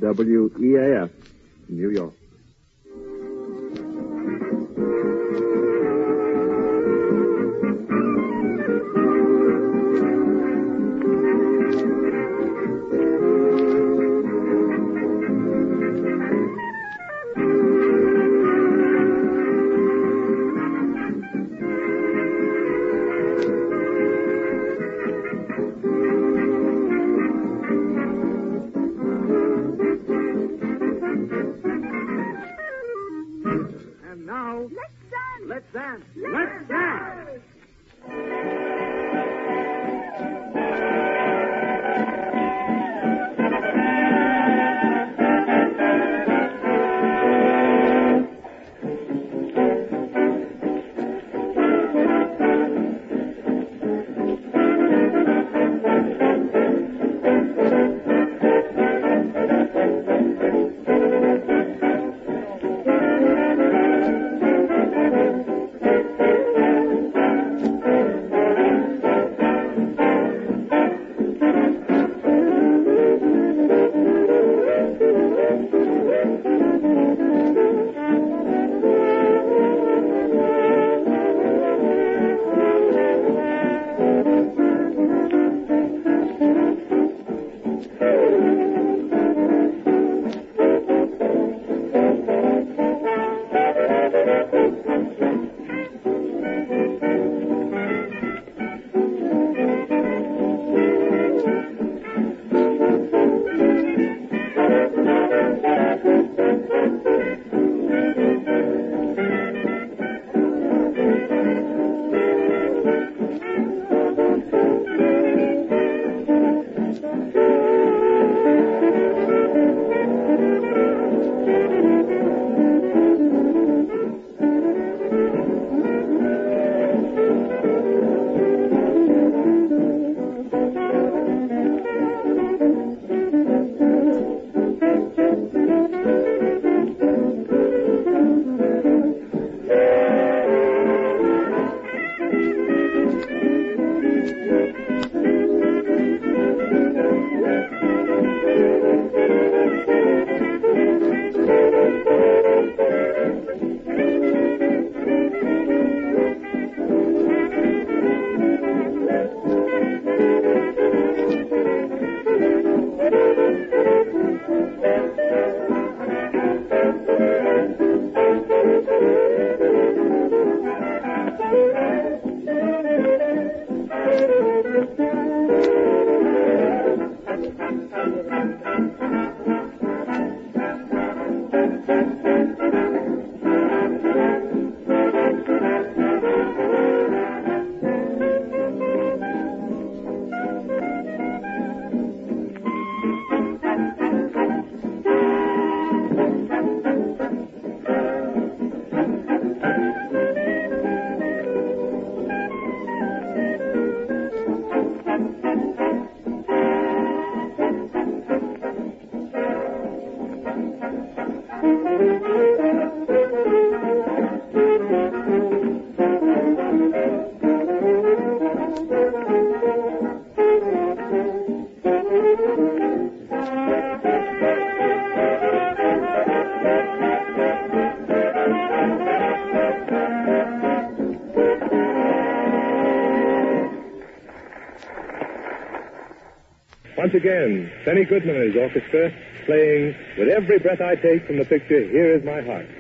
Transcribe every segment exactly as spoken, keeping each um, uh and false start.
W E A F, New York. Once again, Benny Goodman and his orchestra playing With Every Breath I Take from the picture Here Is My Heart.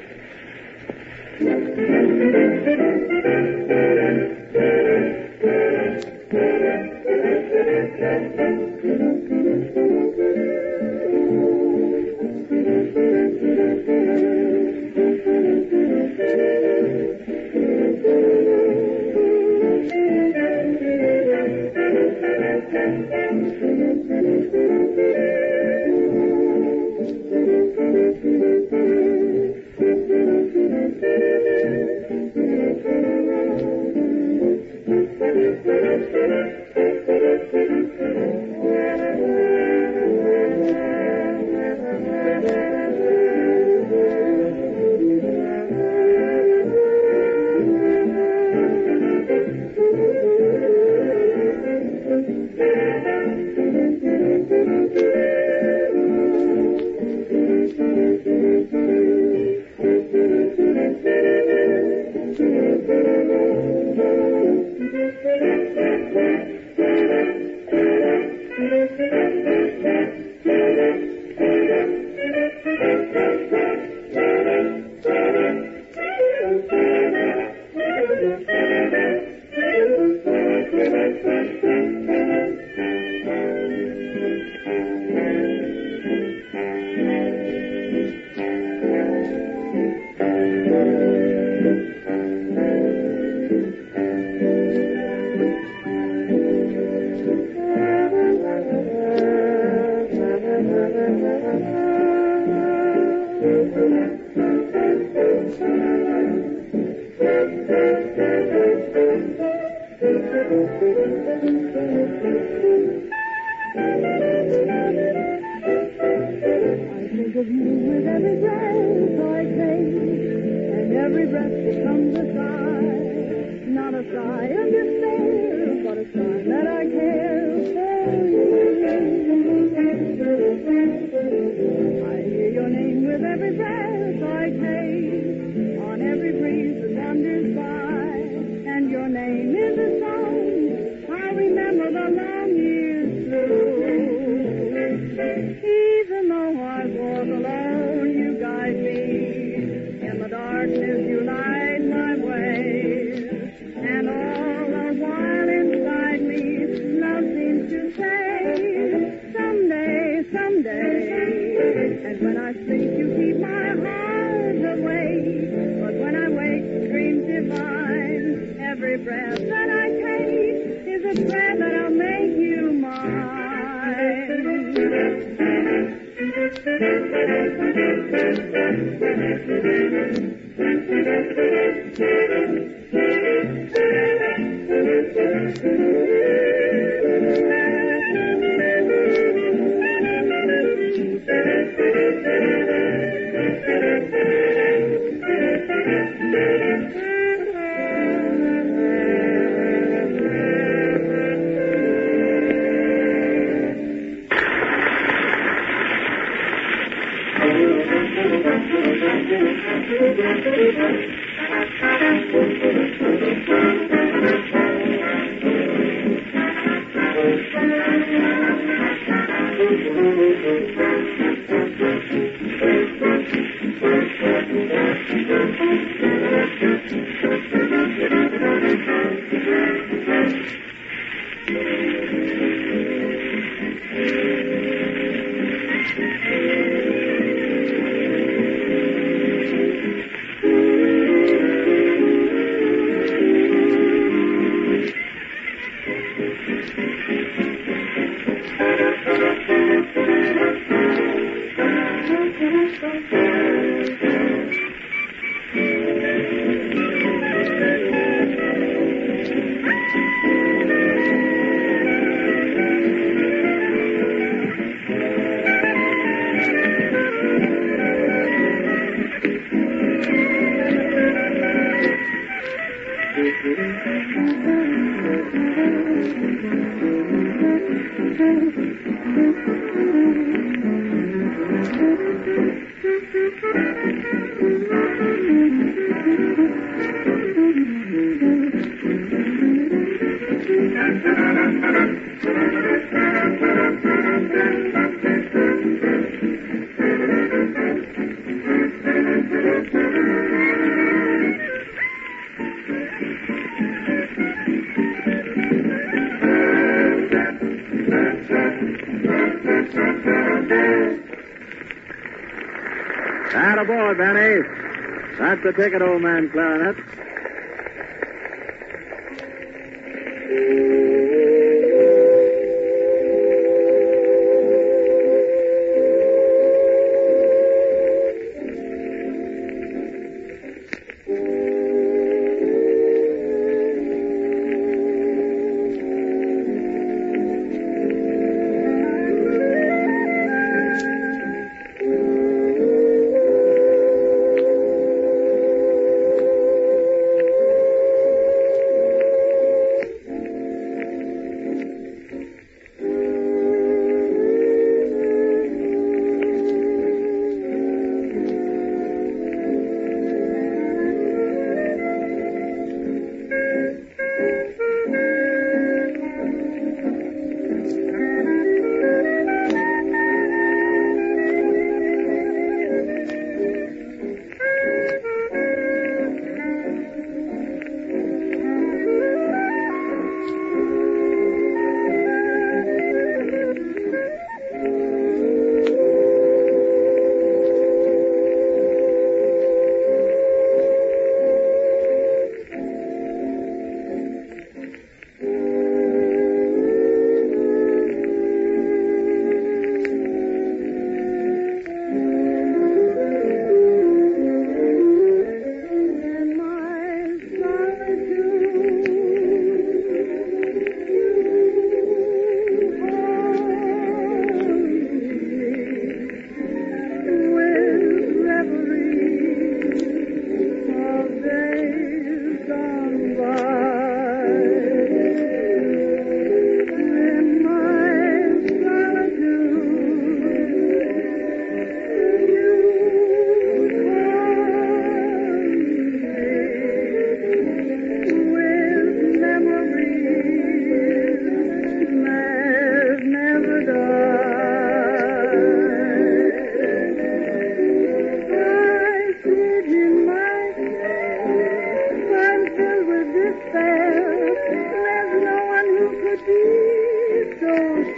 Attaboy, Benny. That's the ticket, old man Clarinet.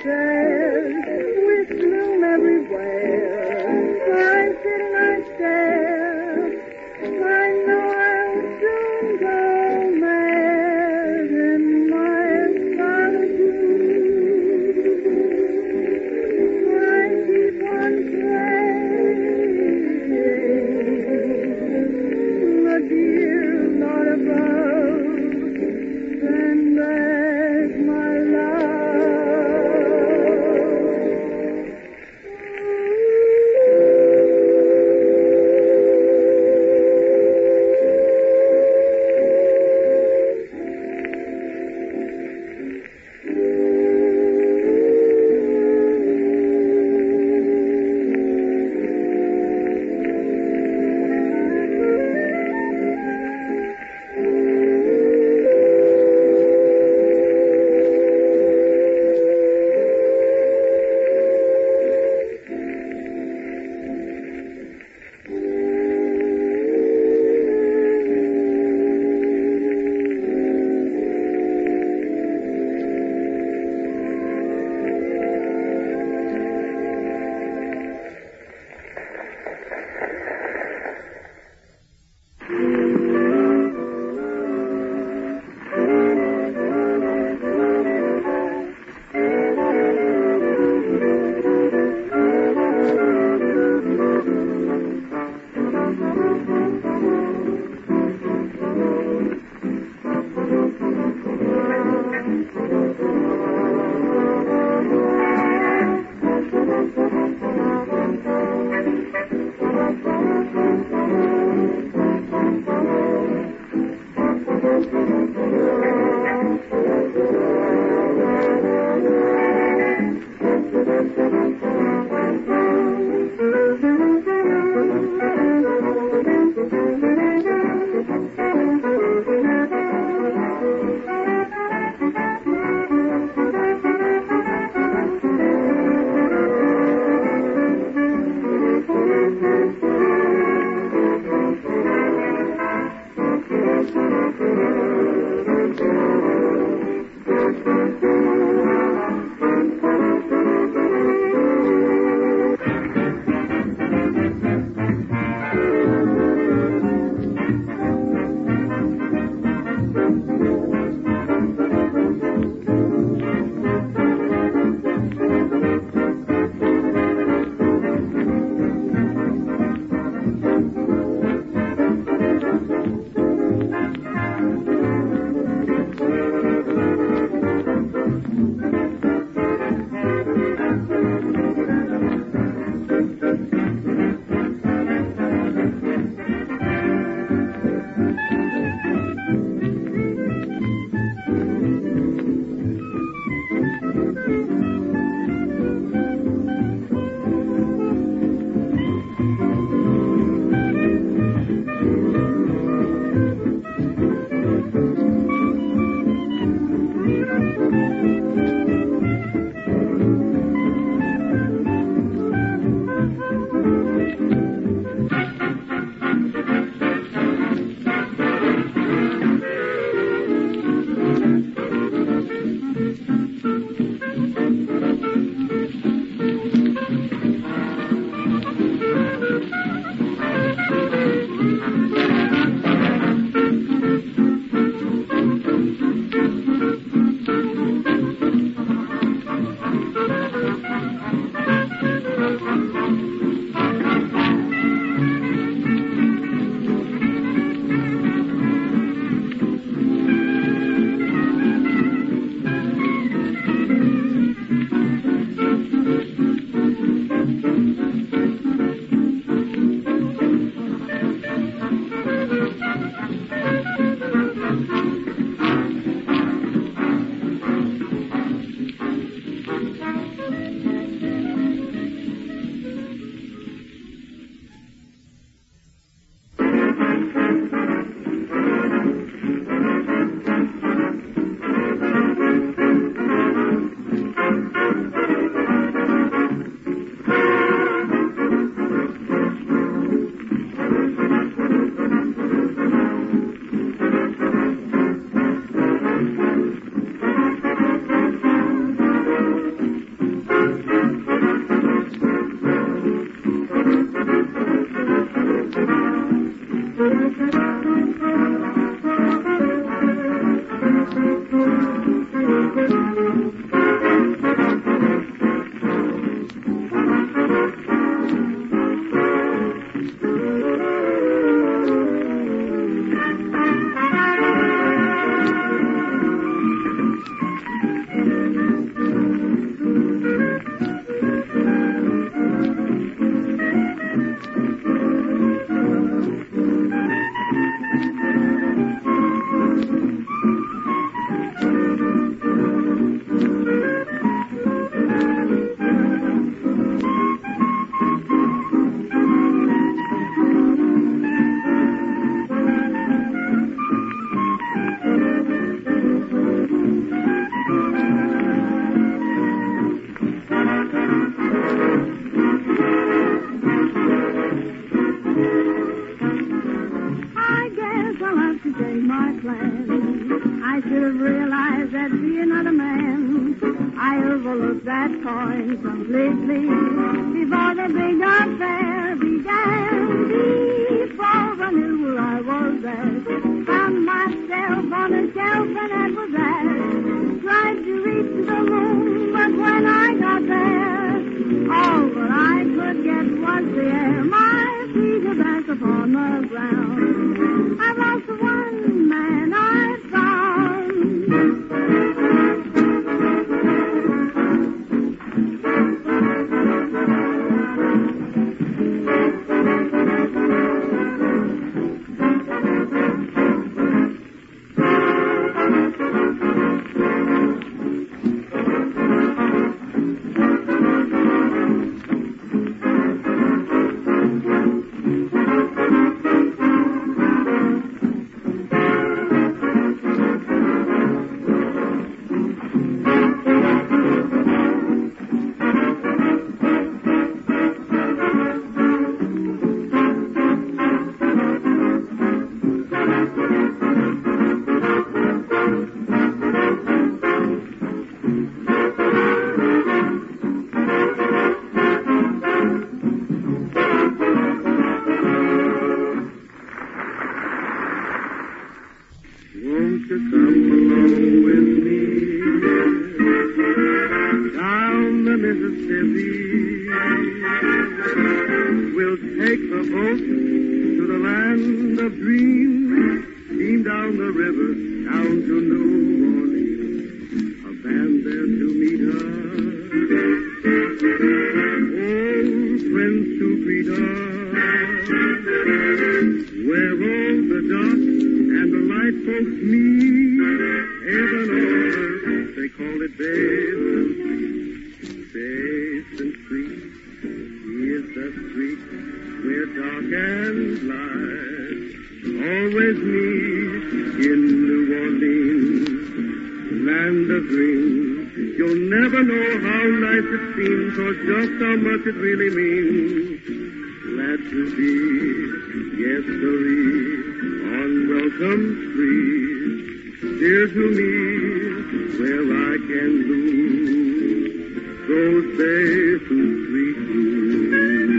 stairs with gloom everywhere. Where I sit and I stare, I know I'll soon go mad in my solitude. I keep on praying, the dear Lord above, send back my love. I should have realized that be another man. I overlooked that coin completely before the big affair began. Before I knew I was there, found myself on a shelf and that was that. Tried to reach the moon, but when I got there, all that I could get was the air. My feet are back upon the ground. I've lost the one man I found. Won't you come along with me down the Mississippi? We'll take the boat to the land of dreams, steam down the river, down to New Orleans, a band there to meet us, old friends to greet us, where all the dark and the light folks meet, heaven on earth, they call it Basin Street. Basin Street is the street where dark and light always meet in New Orleans, land of dreams. You'll never know how nice it seems or just how much it really means. Glad to be, yes, sirree, on Welcome Street, dear to me, where I can lose those Basin Street blues.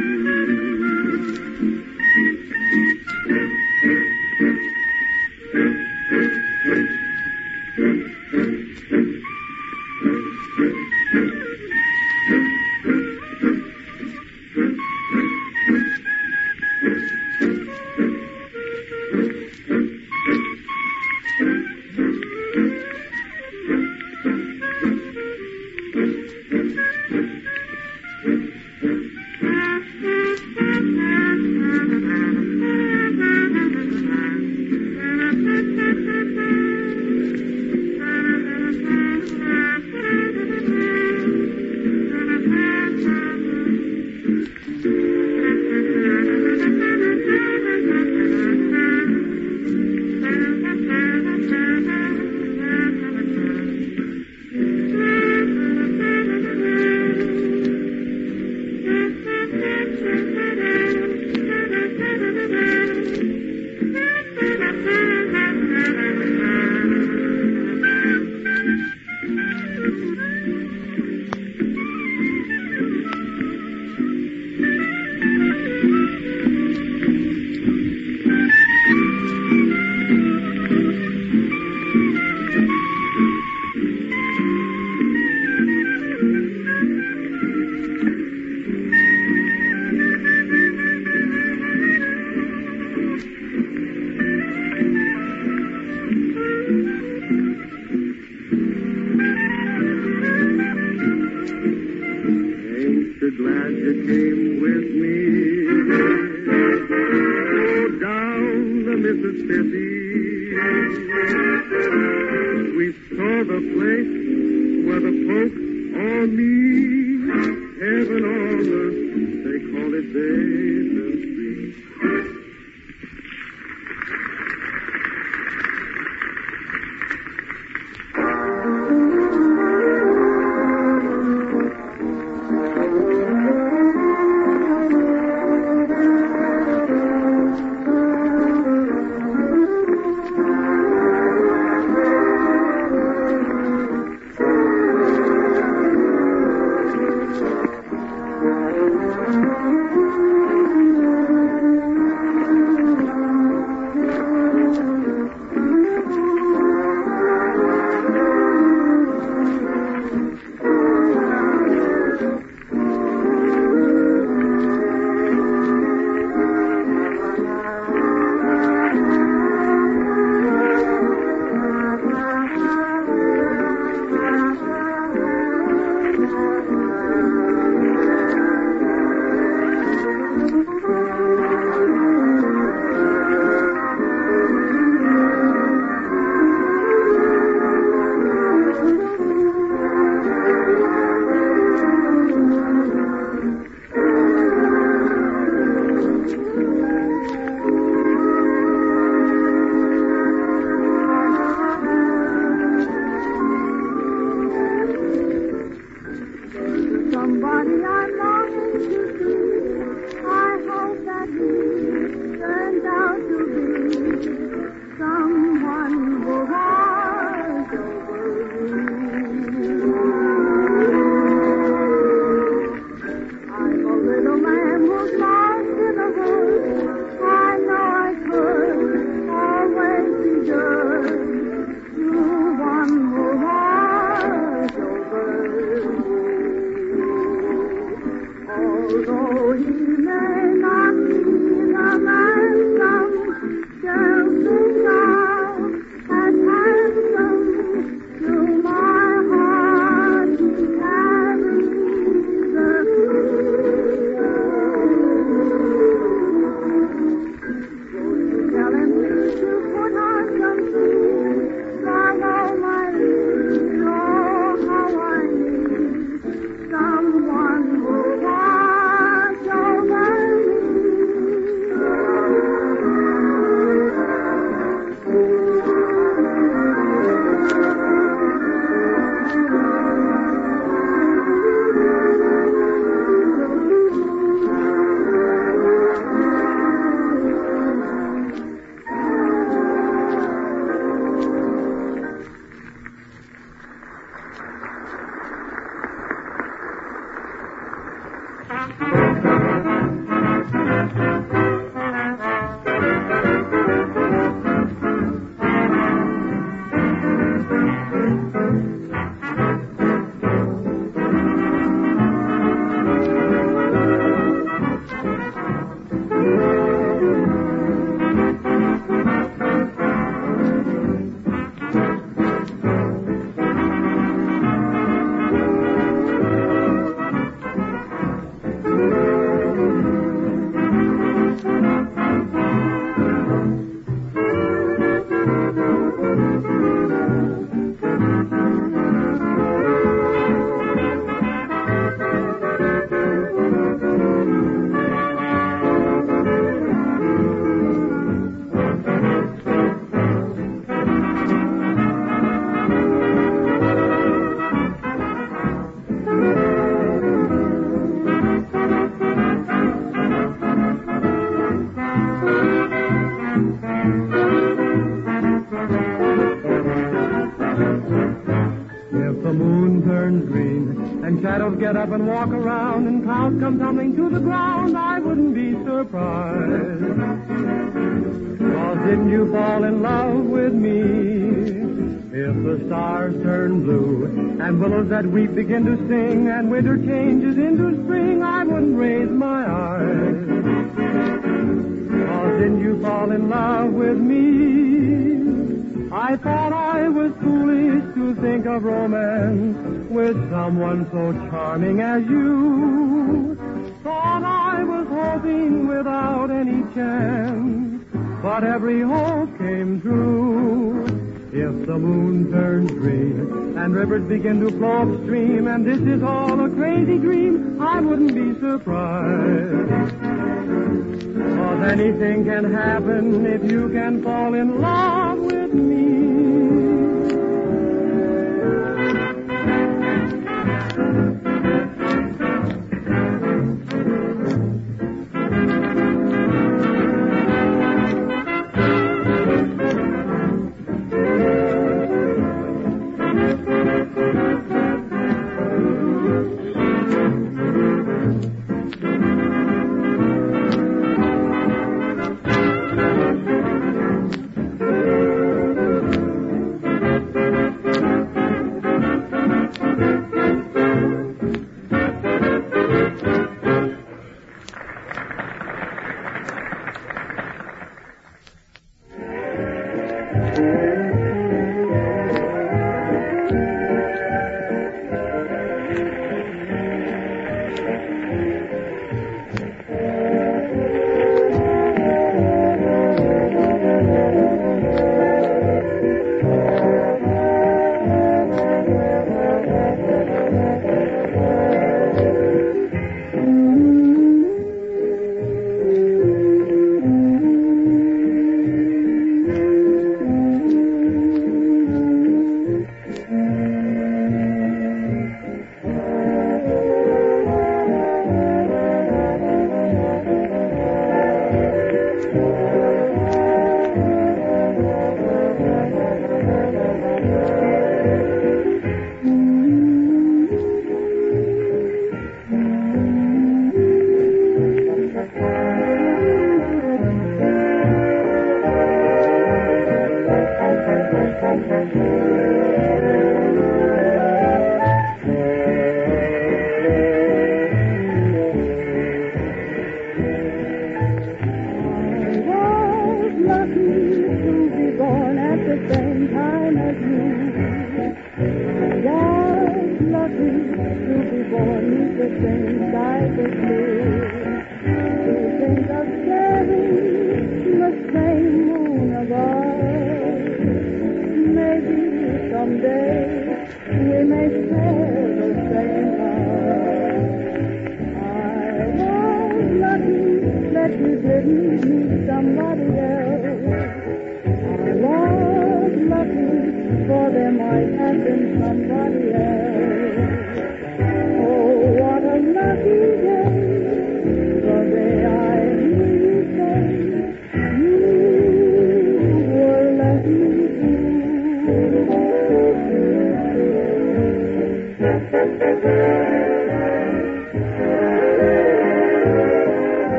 turns green, and shadows get up and walk around, and clouds come tumbling to the ground, I wouldn't be surprised. 'Cause didn't you fall in love with me? If the stars turn blue, and willows that weep begin to sing, and winter changes into spring, I wouldn't raise my eyes. 'Cause didn't you fall in love with me? I thought I was foolish to think of romance with someone so charming as you. Thought I was hoping without any chance, but every hope came true. If the moon turns green and rivers begin to flow upstream, and this is all a crazy dream, I wouldn't be surprised. 'Cause anything can happen if you can fall in love with me.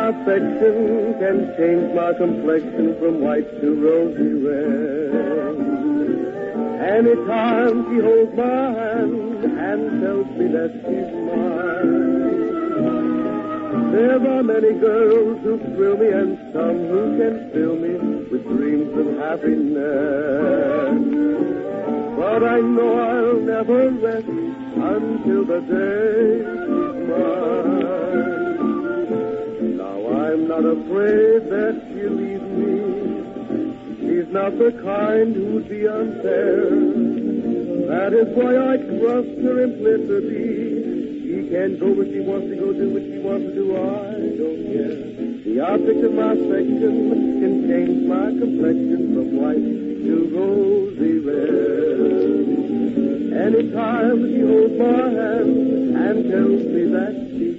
affection can change my complexion from white to rosy red. Anytime she holds my hand and tells me that she's mine. There are many girls who thrill me and some who can fill me with dreams of happiness. But I know I'll never rest until the day she's mine. Now I'm not afraid that she'll leave me. She's not the kind who'd be unfair. That is why I trust her implicity. She can go where she wants to go, do what she wants to do, I don't care. The object of my affection can change my complexion from white to rosy red. Anytime she holds my hand and tells me that she's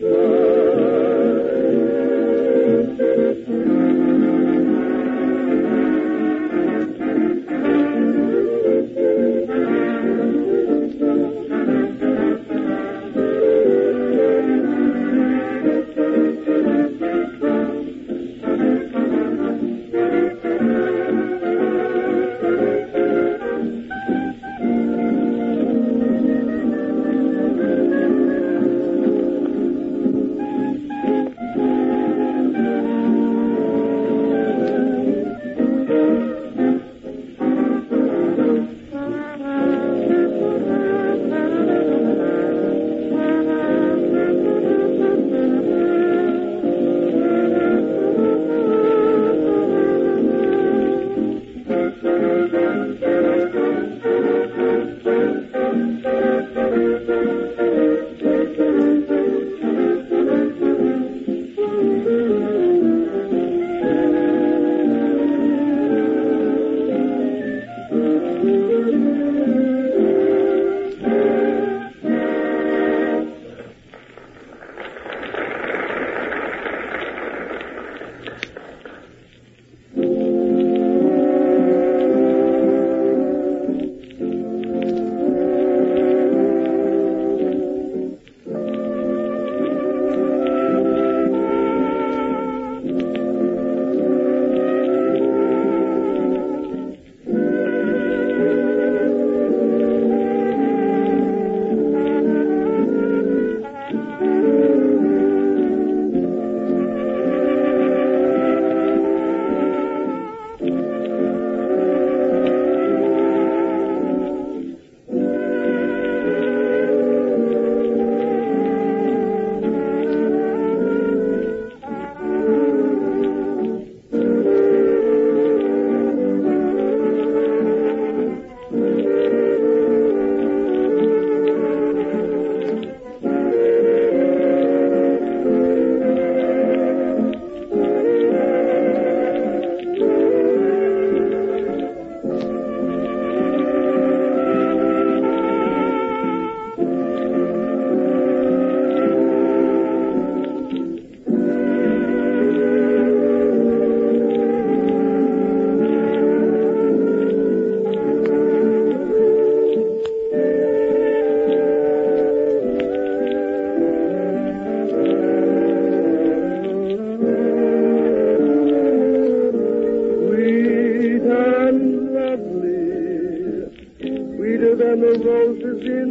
than the roses in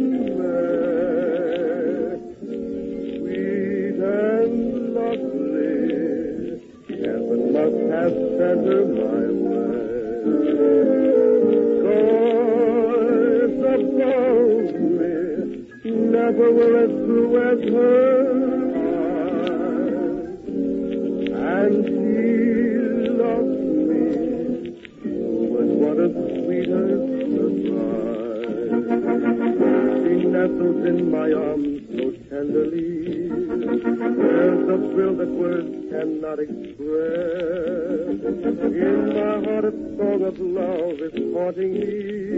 May, sweet and lovely. Heaven must have sent her my way. Scars above me never were as blue as her eyes, and she loved me. Who would want a sweeter surprise? She nestles in my arms so tenderly. There's a thrill that words cannot express. In my heart a song of love is haunting me.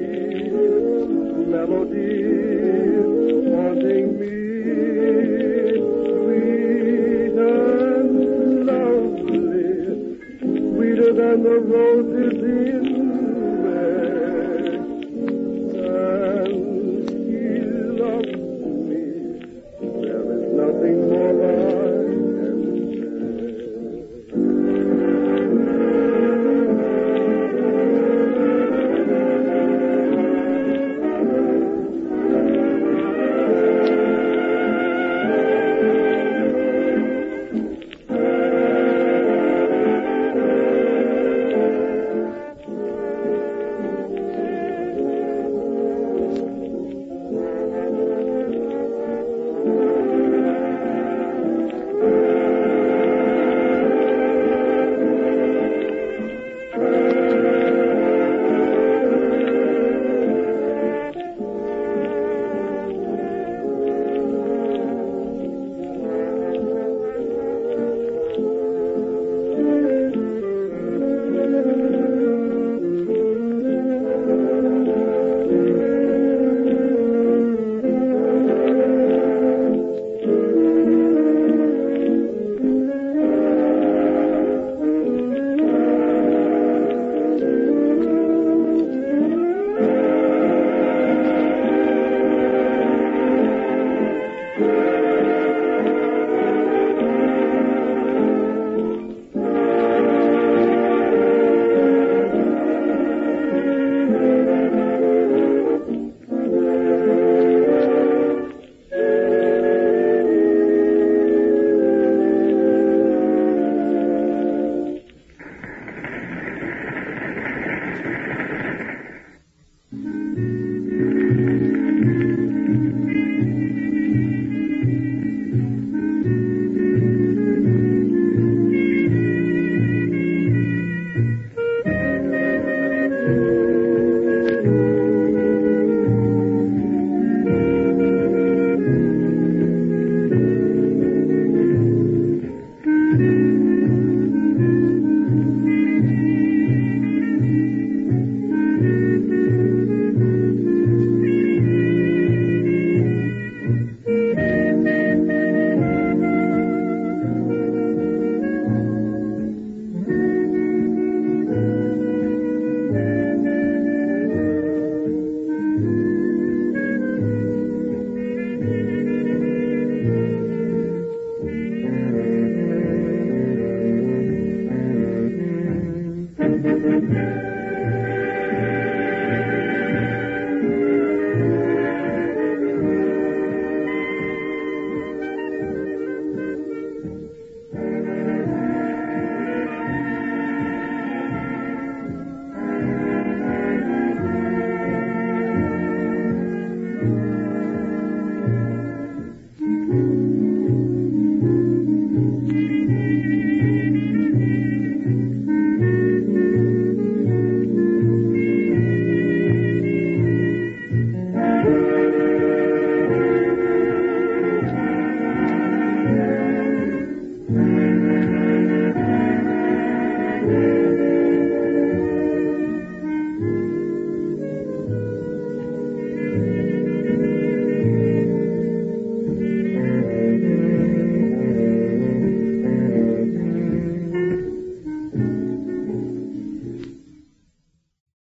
Melody haunting me. Sweet and lovely, sweeter than the roses in